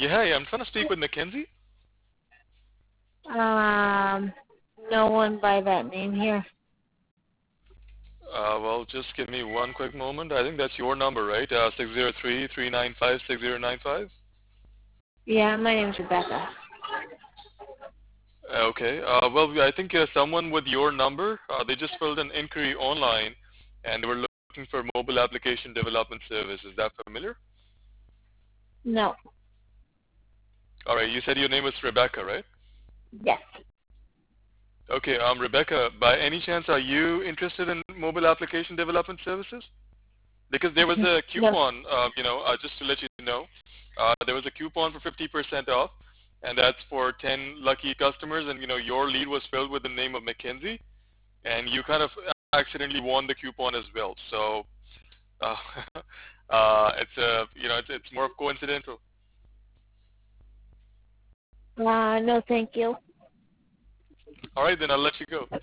Yeah, I'm trying to speak with Mackenzie. Um, no one by that name here. Well, just give me one quick moment. I think that's your number, right? 603-395-6095. Yeah, my name's Rebecca. Okay. Well, I think someone with your number, they just filled an inquiry online, and they were looking for mobile application development service. Is that familiar? No. All right. You said your name was Rebecca, right? Yes. Okay. Rebecca, by any chance, are you interested in mobile application development services? Because there was a No. coupon, just to let you know, there was a coupon for 50% off, and that's for 10 lucky customers. And your lead was filled with the name of Mackenzie, and you kind of accidentally won the coupon as well. So uh, it's more of coincidental. No, thank you. All right, then I'll let you go.